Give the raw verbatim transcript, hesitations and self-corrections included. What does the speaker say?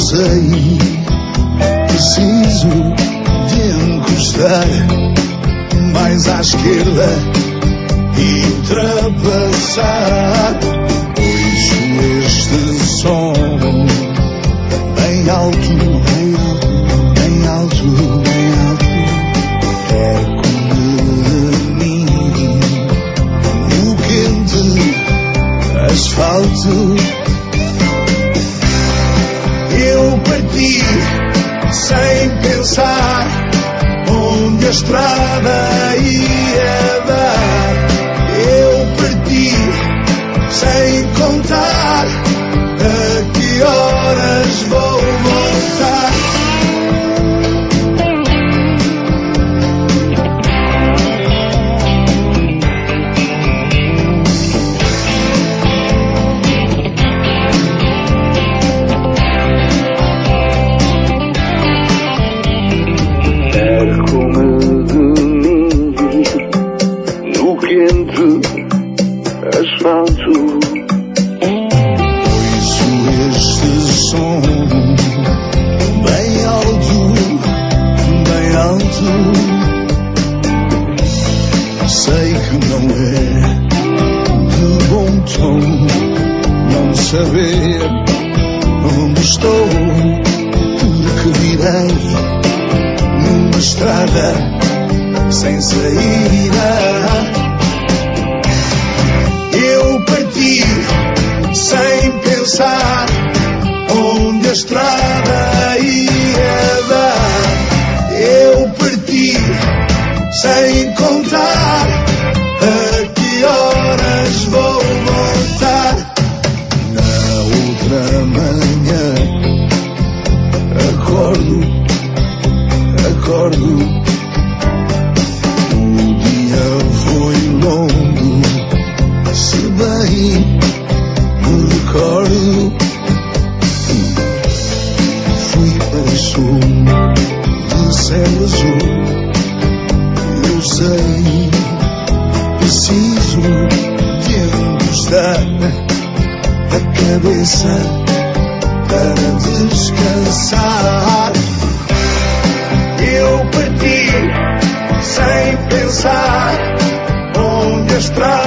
sei, preciso de encostar mais à esquerda e ultrapassar. Ouço este som bem alto, bem alto, bem alto, bem alto. Eco de mim no quente asfalto. Eu parti sem pensar onde a estrada ia dar. Eu parti sem contar a que horas vou voltar. Perco-me de mim no quente asfalto. Ouço este som bem alto, bem alto. Sei que não é de bom tom não saber onde estou, porque virei numa estrada sem saída. Eu parti sem pensar onde a estrada ia dar. Eu parti sem contar a que horas vou voltar. Na outra manhã acordo, acordo. O dia foi longo, se bem me recordo. Fui para o sul de céu azul. Eu sei, preciso de encostar a cabeça para descansar. Eu parti sem pensar onde a estrada